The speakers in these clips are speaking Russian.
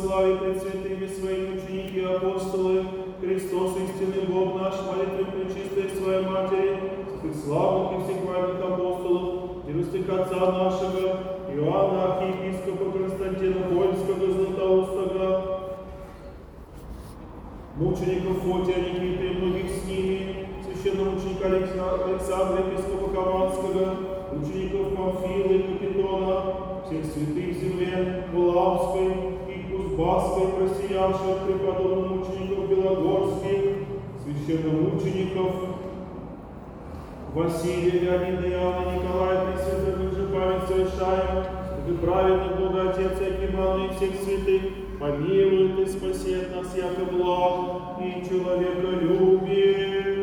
славе пред святыми своими ученики и апостолы, Христос, истинный Бог наш, молитвы пречистой своей Матери, святых славных и всехвальных апостолов, и святых Отца нашего, Иоанна, архиепископа Константина Польского, Златоустого, мучеников Фотия, Никиты и многих с ними, священномученика Александра, епископа Каманского, учеников Памфила и Капитона, всех святых земле, Валаамской и Кузбасской, просиявших преподобных мучеников Белогорских, священномучеников Василия, Леонида, Иоанна, Николая, пресвятерных же память совершаем, и праведный Бога Отец, и всех святых, помилует и спасет нас, яко благ и человеколюбие.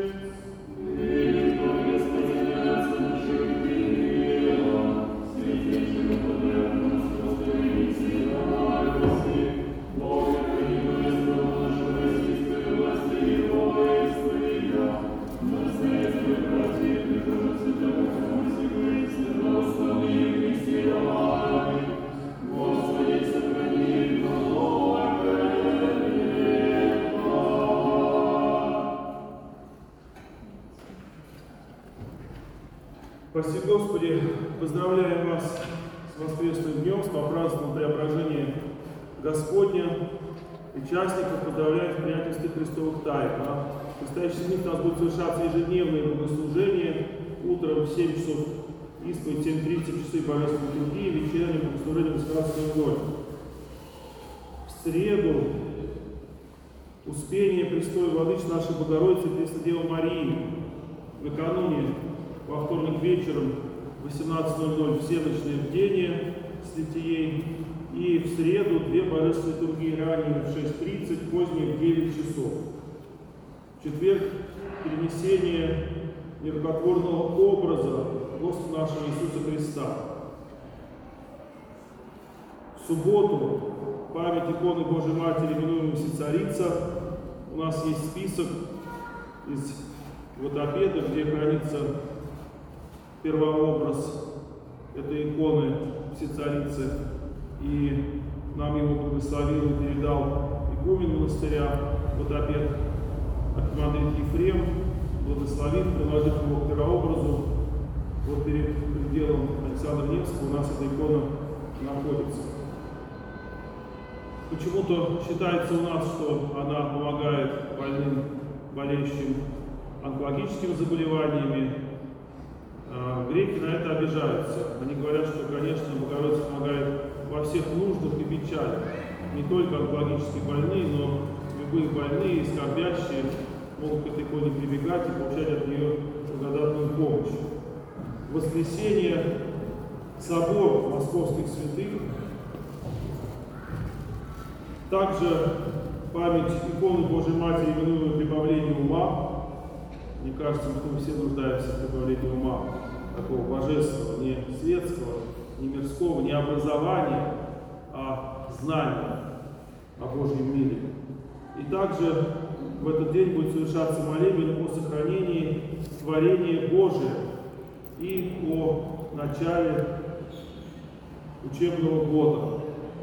Спаси Господи, поздравляем вас с воскресным днем, с попразднованием преображения Господня. Участников поздравляем в приятельстве Христовых тайн. В предстоящие дни у нас будет совершаться ежедневное богослужение. Утром в 7 часов исповедь, 7:30 часы божественной литургии, вечернее богослужение в 18:00. В среду Успение престола Владычицы нашей Богородицы Преснодевы Марии. Накануне во вторник вечером в 18:00 всеночное бдение святией, и в среду две божественные литургии, ранее в 6:30, позднее в 9 часов. В четверг перенесение нерукотворного образа Господа нашего Иисуса Христа. В субботу память иконы Божией Матери, именуемой Всецарица. У нас есть список из водопеда, где хранится первообраз этой иконы Всецарицы, и нам его благословил и передал игумен монастыря водопед архимандрит Ефрем, благословив, приложив его к первообразу. Вот перед пределом Александра Невского у нас эта икона находится. Почему-то считается у нас, что она помогает больным, болеющим онкологическими заболеваниями. Греки на это обижаются. Они говорят, что, конечно, Богородица помогает во всех нуждах и печалях. Не только онкологически больные, но любые больные и скорбящие могут к этой иконе прибегать и получать от нее благодатную помощь. В воскресенье собор московских святых. Также память иконы Божией Матери, именуемой прибавление ума. Мне кажется, что мы все нуждаемся в прибавлении ума, такого божественного, не светского, не мирского, не образования, а знания о Божьем мире. И также в этот день будет совершаться молебен о сохранении творения Божия и о начале учебного года.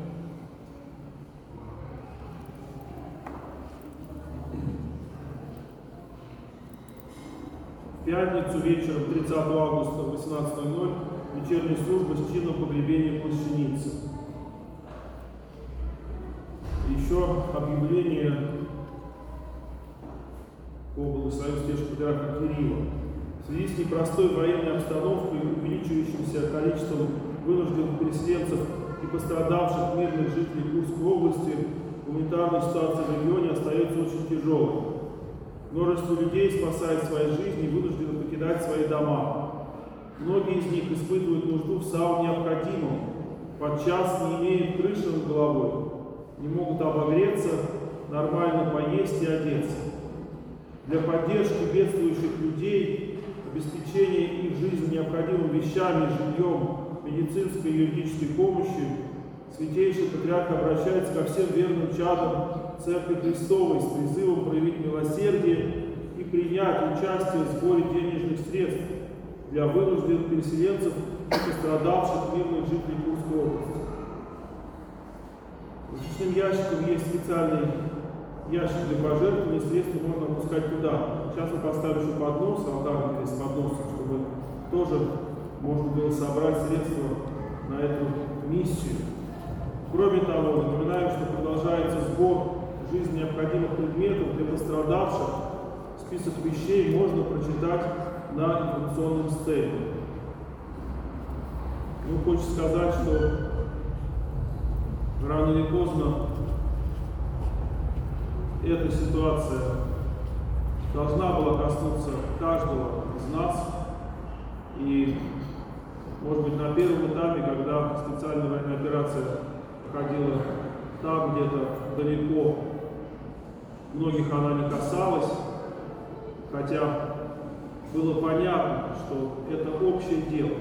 В пятницу вечером 30 августа в 18:00 вечерняя служба с чином погребения плащаницы. Еще объявление по благословению Святейшего Патриарха Кирилла. В связи с непростой военной обстановкой и увеличивающимся количеством вынужденных переселенцев и пострадавших мирных жителей Курской области, гуманитарная ситуация в регионе остается очень тяжелой. Множество людей спасает свои жизни и вынуждены покидать свои дома. Многие из них испытывают нужду в самом необходимом, подчас не имеют крыши над головой, не могут обогреться, нормально поесть и одеться. Для поддержки бедствующих людей, обеспечения их жизни необходимыми вещами, жильем, медицинской и юридической помощью, Святейший Патриарх обращается ко всем верным чадам Церкви Христовой с призывом проявить милосердие и принять участие в сборе денежных средств для вынужденных переселенцев и пострадавших мирных жителей Курской области. В личном ящике есть специальный ящик для пожертвований, средства можно опускать туда. Сейчас мы поставим еще поднос, алтарный с подносом, чтобы тоже можно было собрать средства на эту миссию. Кроме того, напоминаю, что продолжается сбор жизненно необходимых предметов для пострадавших. Список вещей можно прочитать на информационном стенде. Ну, хочется сказать, что рано или поздно эта ситуация должна была коснуться каждого из нас. И, может быть, на первом этапе, когда специальная военная операция проходила там, где-то далеко, многих она не касалась, хотя было понятно, что это общее дело.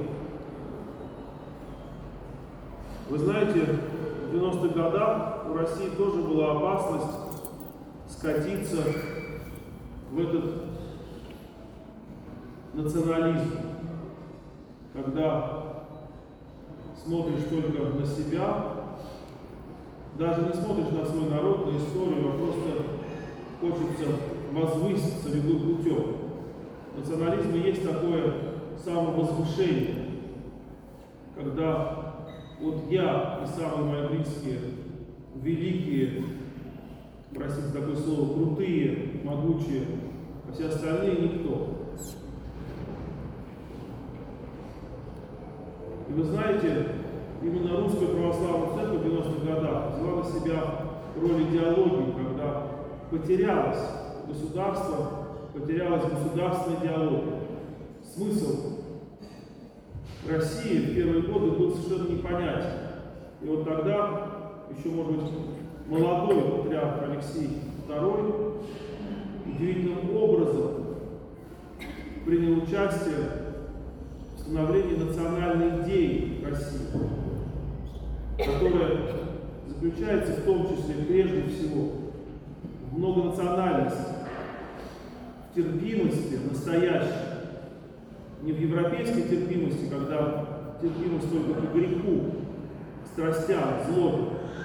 Вы знаете, в 90-х годах у России тоже была опасность скатиться в этот национализм, когда смотришь только на себя, даже не смотришь на свой народ, на историю, а просто хочется возвыситься любым путем. В национализме есть такое самовозвышение, когда вот я и самые мои близкие, великие, простите такое слово, крутые, могучие, а все остальные никто. И вы знаете, именно Русская Православная Церковь в 90-х годах взяла на себя роль идеологии, когда потерялось государство, потерялась государственная идеология. Смысл России в первые годы был совершенно непонятен. И вот тогда, еще, может быть, молодой патриарх Алексей II удивительным образом принял участие в становлении национальной идеи России, которая заключается в том числе, прежде всего, в многонациональности, в терпимости настоящей, не в европейской терпимости, когда терпимость только к греху, к страстям, злобе,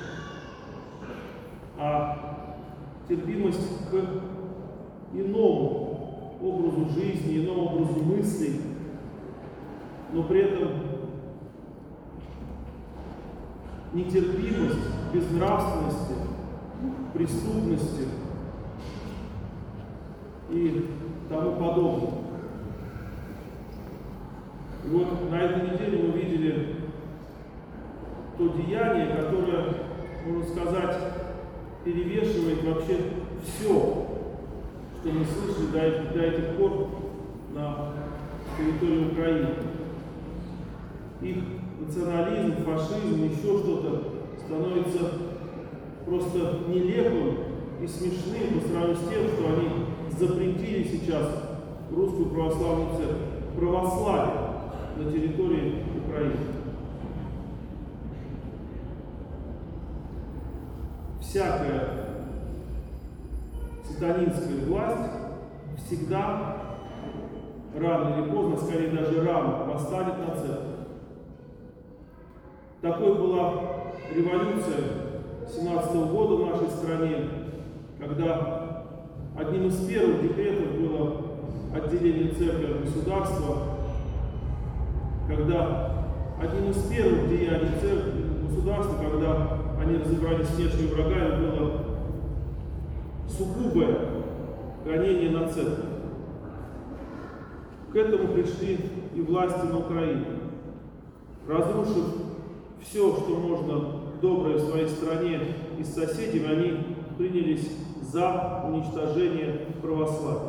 а терпимость к иному образу жизни, иному образу мыслей, но при этом нетерпимость, безнравственности, преступности и тому подобное. И вот на этой неделе мы видели то деяние, которое, можно сказать, перевешивает вообще все, что мы слышали до этих пор на территории Украины. Их национализм, фашизм, еще что-то становится просто нелепым и смешным по сравнению с тем, что они запретили сейчас Русскую Православную Церковь, православие на территории Украины. Всякая сатанинская власть всегда, рано или поздно, скорее даже рано, восстанет на церковь. Такой была революция 17 года в нашей стране, когда одним из первых декретов было отделение церкви от государства, когда одним из первых деяний церкви государства, когда они разобрались с внешними врагами, было сугубое гонение на церковь. К этому пришли и власти на Украине, разрушив все, что можно доброе в своей стране и с соседями, они принялись за уничтожение православия.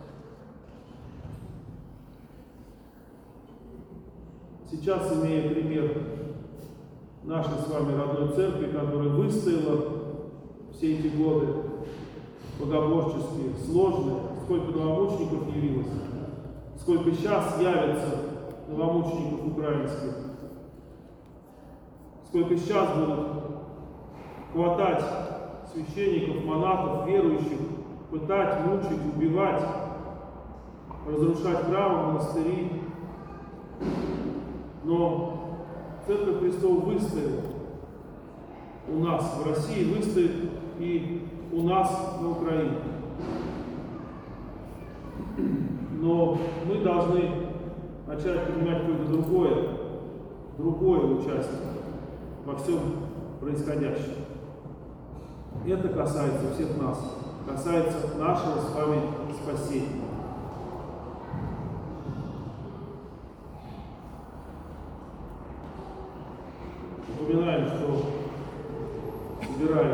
Сейчас, имея пример нашей с вами родной церкви, которая выстояла все эти годы богоборческие, сложные, сколько новомучеников явилось, сколько сейчас явится новомучеников украинских, сколько сейчас будут хватать священников, монахов, верующих, пытать, мучить, убивать, разрушать храмы, монастыри. Но Церковь Христова выстояла. у нас в России выстоит и у нас на Украине. Но мы должны начать принимать какое-то другое участие во всем происходящем. Это касается всех нас, касается нашего с вами спасения. Напоминаем, что собираем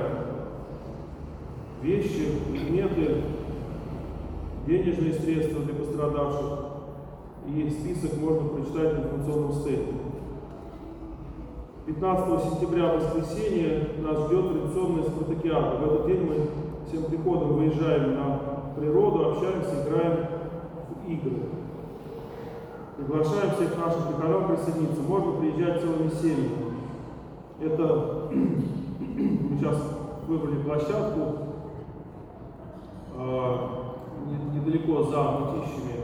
вещи, предметы, денежные средства для пострадавших, и список можно прочитать на информационном стенде. 15 сентября, воскресенье, нас ждет традиционная спартакиада. В этот день мы всем приходом выезжаем на природу, общаемся, играем в игры. Приглашаем всех наших прихожан присоединиться. Можно приезжать целыми семьями. Это мы сейчас выбрали площадку недалеко за Мытищами.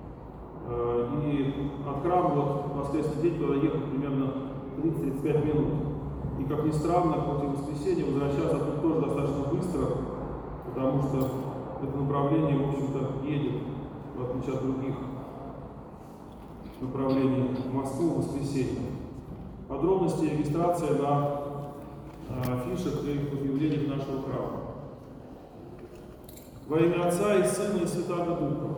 И от храма вот в воскресный день туда ехать примерно 30-35 минут. И как ни странно, хоть и воскресенье, возвращаться тут тоже достаточно быстро, потому что это направление, в общем-то, едет, в отличие от других направлений, в Москву в воскресенье. Подробности и регистрация на афишах и объявлениях нашего храма. Во имя Отца и Сына и Святаго Духа.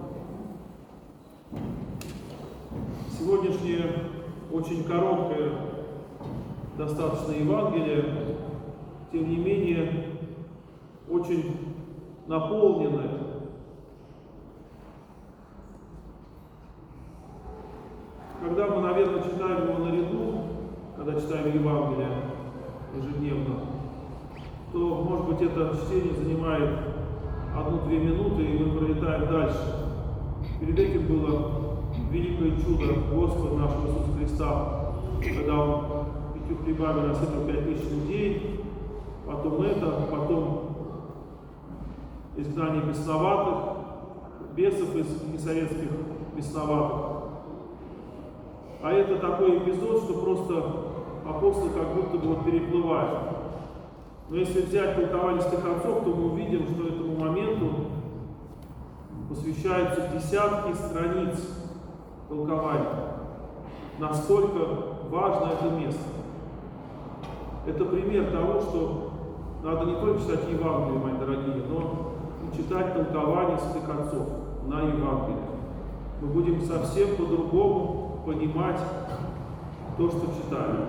Сегодняшнее очень короткое достаточно Евангелие, тем не менее, очень наполненное. Когда мы, наверное, читаем его наряду, когда читаем Евангелие ежедневно, то, может быть, это чтение занимает 1-2 минуты, и мы пролетаем дальше. Перед этим было великое чудо Господа нашего Иисуса Христа, когда Он 5 хлебами насытил 5000 людей, потом изгнание бесноватых, бесов из несоветских бесноватых. А это такой эпизод, что просто апостолы как будто бы вот переплывают. Но если взять толкование стихотворцов, то мы увидим, что этому моменту посвящаются десятки страниц толкования. Настолько важно это место. Это пример того, что надо не только читать Евангелие, мои дорогие, но и читать толкование святых отцов на Евангелие. Мы будем совсем по-другому понимать то, что читаем.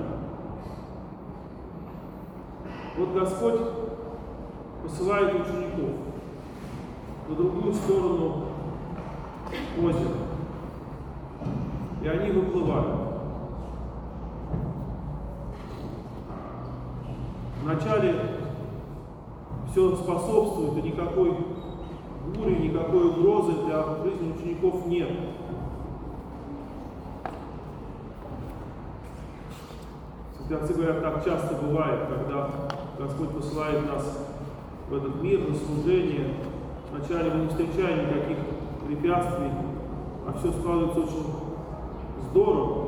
Вот Господь посылает учеников на другую сторону озера, и они выплывают. Вначале все способствует, и никакой бури, никакой угрозы для жизни учеников нет. Отцы говорят, так часто бывает, когда Господь посылает нас в этот мир на служение. Вначале мы не встречаем никаких препятствий, а все складывается очень здорово.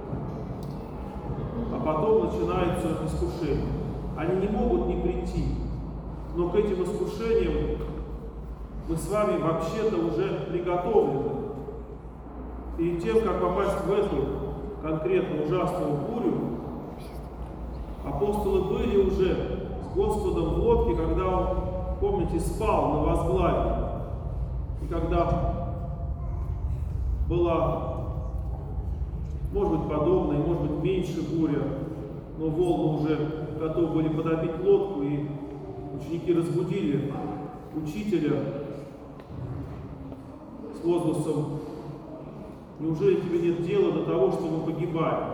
А потом начинаются искушения. Они не могут не прийти, но к этим искушениям мы с вами вообще-то уже приготовлены. Перед тем, как попасть в эту конкретно ужасную бурю, апостолы были уже с Господом в лодке, когда Он, помните, спал на возглаве. И когда была, может быть, подобная, может быть, меньше буря, но волны уже готовы были потопить лодку, и ученики разбудили учителя с возгласом: «Неужели тебе нет дела до того, что мы погибаем?»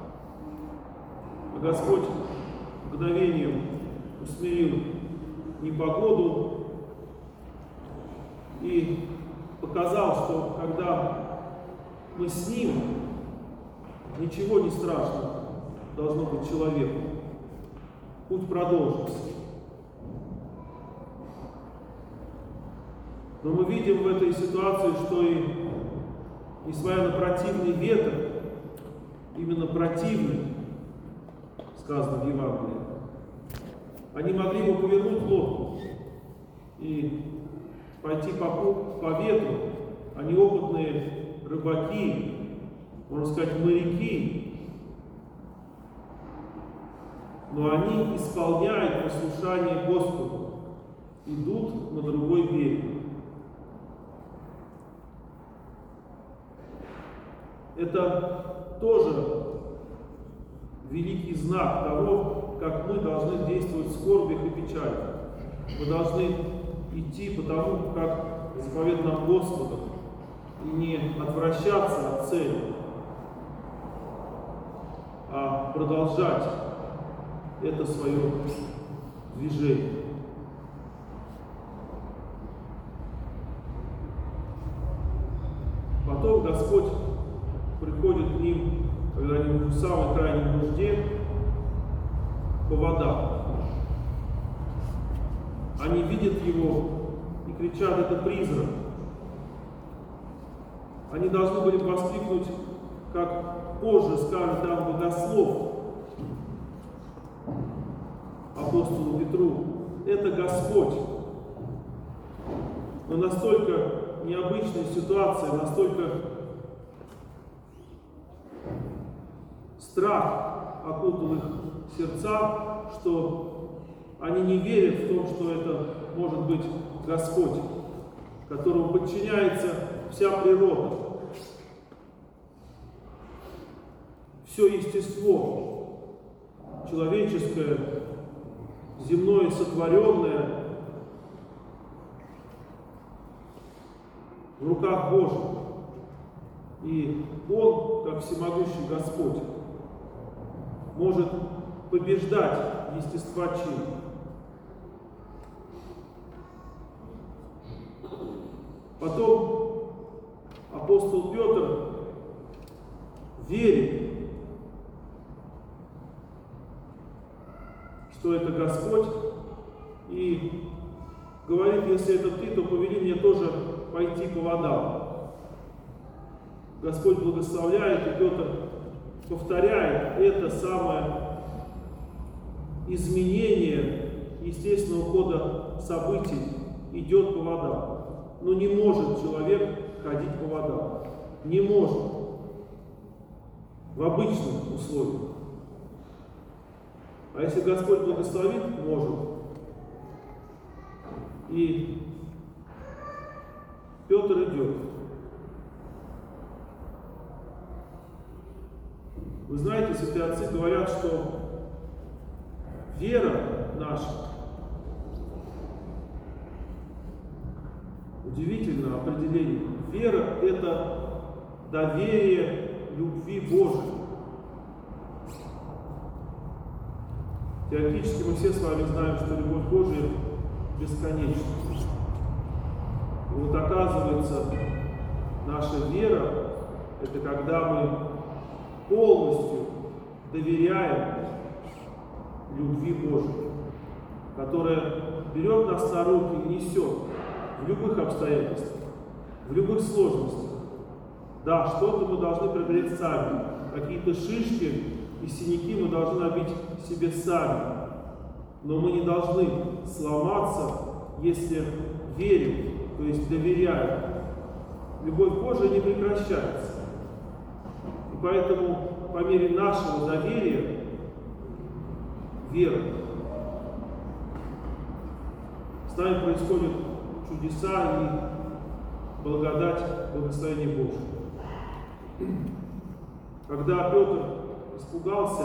А Господь мгновением усмирил непогоду и показал, что когда мы с Ним, ничего не страшно должно быть человеку. Путь продолжится. Но мы видим в этой ситуации, что и несмотря на противный ветер, именно противный, сказано в Евангелии, Они могли бы повернуть лодку и пойти по ветру. Они опытные рыбаки, можно сказать, моряки. Но они исполняют послушание Господу, идут на другой берег. Это тоже великий знак того, как мы должны действовать в скорбях и печалях. Мы должны идти по тому, как заповедано нам Господом, и не отвращаться от цели, а продолжать это свое движение. Потом Господь приходит к ним, когда они в самой крайней нужде, по водам. Они видят его и кричат: это призрак. Они должны были воскликнуть, как позже скажет там богослов апостолу Петру: это Господь. Но настолько необычная ситуация, настолько страх окутал их сердца, что они не верят в том, что это может быть Господь, которому подчиняется вся природа, все естество человеческое, земное, сотворенное в руках Божьих. И Он, как всемогущий Господь, может побеждать естества чина. Потом апостол Петр верит, что это Господь, и говорит: если это ты, то повели мне тоже пойти по водам. Господь благословляет, и Петр повторяет это самое изменение естественного хода событий, идет по водам. Но не может человек ходить по водам. Не может. В обычных условиях. А если Господь благословит, может. И Петр идет. Вы знаете, святые отцы говорят, что вера наша удивительное определение. Вера – это доверие любви Божией. Теоретически мы все с вами знаем, что любовь Божия бесконечна. И вот оказывается, наша вера – это когда мы полностью доверяем любви Божией, которая берет нас на руки и несет в любых обстоятельствах, в любых сложностях. Да, что-то мы должны преодолеть сами, какие-то шишки и синяки мы должны набить себе сами, но мы не должны сломаться, если верим, то есть доверяем. Любовь Божия не прекращается. И поэтому по мере нашего доверия, веры, с нами происходят чудеса и благодать, благословение Божие. Когда Петр испугался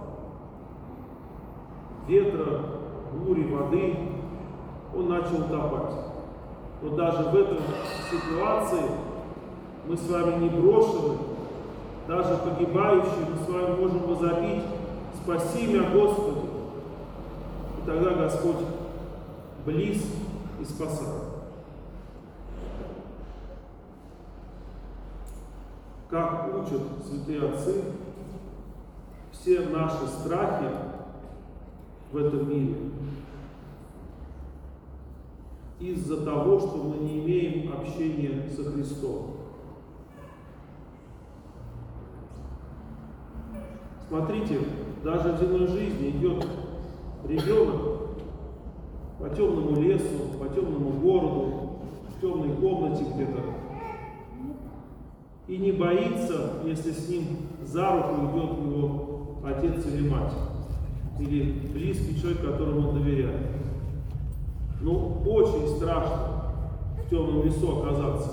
ветра, бури, воды, он начал утопать. Но даже в этой ситуации мы с вами не брошены, даже погибающие, мы с вами можем возопить: «Спаси меня, Господи!» И тогда Господь близ и спасает. Как учат святые отцы, все наши страхи в этом мире из-за того, что мы не имеем общения со Христом. Смотрите, даже в земной жизни идет ребенок, по темному лесу, по темному городу, в темной комнате где-то. И не боится, если с ним за руку идет его отец или мать, или близкий человек, которому он доверяет. Ну, очень страшно в темном лесу оказаться.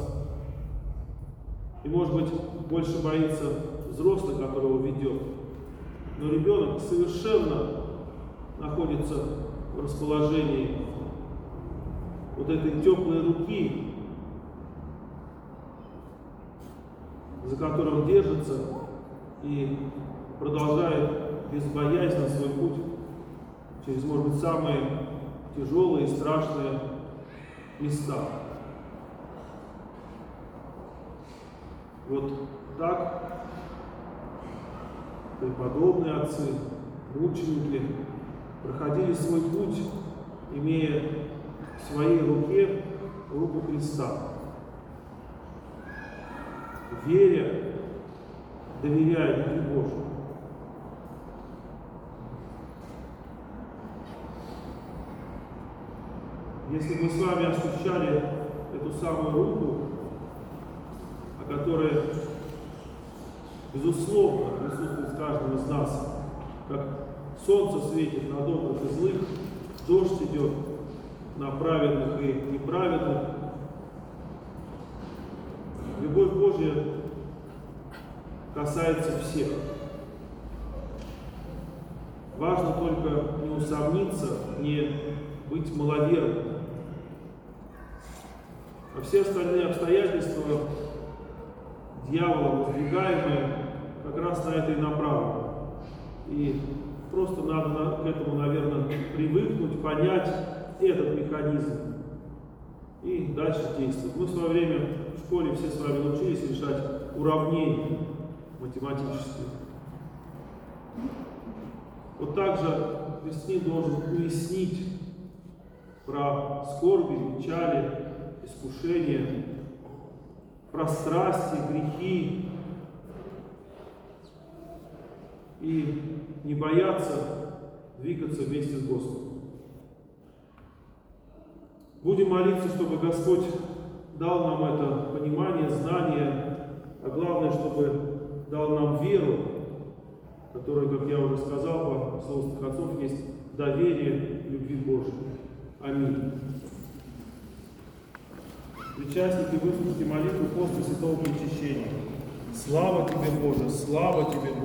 И, может быть, больше боится взрослый, которого ведет. Но ребенок совершенно находится в расположении вот этой теплой руки, за которую он держится и продолжает безбоязненно свой путь через, может быть, самые тяжелые и страшные места. Вот так преподобные отцы, мученики проходили свой путь, имея в своей руке руку Христа, веря, доверяя любви Божьей. Если мы с вами ощущали эту самую руку, о которой, безусловно, присутствует в каждом из нас, как солнце светит на добрых и злых, дождь идет на праведных и неправедных, любовь Божья касается всех. Важно только не усомниться, не быть маловерным. А все остальные обстоятельства, дьяволом воздвигаемые, как раз на это и направлены. И просто надо к этому, наверное, привыкнуть, понять этот механизм и дальше действовать. Мы в свое время в школе все с вами научились решать уравнения математические. Вот так же христианин должен уяснить про скорби, печали, искушения, про страсти, грехи и не бояться двигаться вместе с Господом. Будем молиться, чтобы Господь дал нам это понимание, знание, а главное, чтобы дал нам веру, которая, как я уже сказал, по слову святых отцов, есть доверие любви Божьей. Аминь. Причастники, выслушайте молитву после Святого Причащения. Слава Тебе, Боже, слава Тебе, Боже.